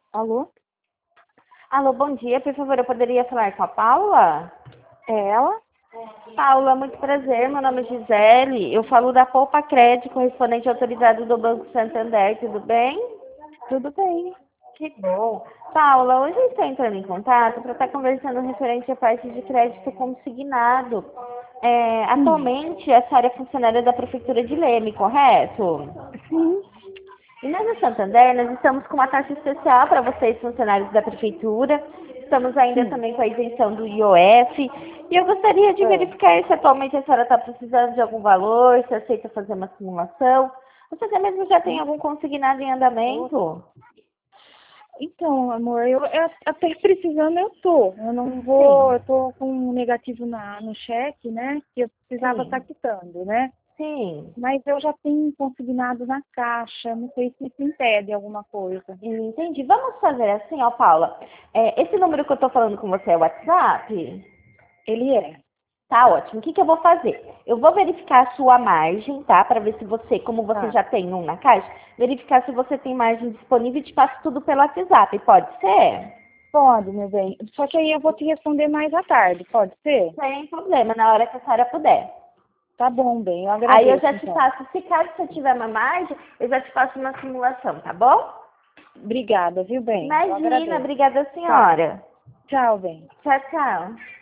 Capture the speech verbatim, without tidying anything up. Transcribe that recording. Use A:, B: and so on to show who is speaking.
A: Alô?
B: Alô, bom dia. Por favor, eu poderia falar com a Paula?
A: É ela?
B: Paula, muito prazer. Meu nome é Gisele. Eu falo da Poupa Crédito, correspondente autorizado do Banco Santander. Tudo bem?
A: Tudo bem.
B: Que bom. Paula, hoje eu estou entrando em contato para estar conversando referente à parte de crédito consignado. É,
A: Sim.
B: atualmente, a senhora é funcionária da Prefeitura de Leme, correto?
A: Sim.
B: E nós no Santander, nós estamos com uma taxa especial para vocês, funcionários da Prefeitura. Estamos ainda
A: Sim.
B: também com a isenção do I O F. E eu gostaria de
A: É.
B: verificar se atualmente a senhora está precisando de algum valor, se aceita fazer uma simulação. Você até mesmo já tem algum consignado em andamento?
A: Então, amor, eu, eu até precisando eu tô. Eu não vou,
B: Sim,
A: eu tô com um negativo na, no cheque, né? Que eu precisava estar
B: sim,
A: quitando, né?
B: sim.
A: Mas eu já tenho consignado na caixa. Não sei se isso impede alguma coisa.
B: Entendi. Vamos fazer assim, ó, Paula. É, esse número que eu estou falando com você é o WhatsApp?
A: Ele é.
B: Tá ótimo. O que, que eu vou fazer? Eu vou verificar a sua margem, tá? Para ver se você, como você
A: Tá.
B: já tem um na caixa, verificar se você tem margem disponível e te passo tudo pelo WhatsApp. Pode ser?
A: Pode, meu bem. Só que aí eu vou te responder mais à tarde, pode ser?
B: Sem problema, na hora que a senhora puder.
A: Tá bom, bem. Eu
B: Aí eu
A: agradeço,
B: já te
A: então.
B: faço, se caso você tiver uma margem, eu já te faço uma simulação, tá bom?
A: Obrigada, viu, bem? Eu
B: Imagina,
A: agradeço.
B: obrigada
A: Tá.
B: senhora.
A: Tchau, bem.
B: Tchau, tchau.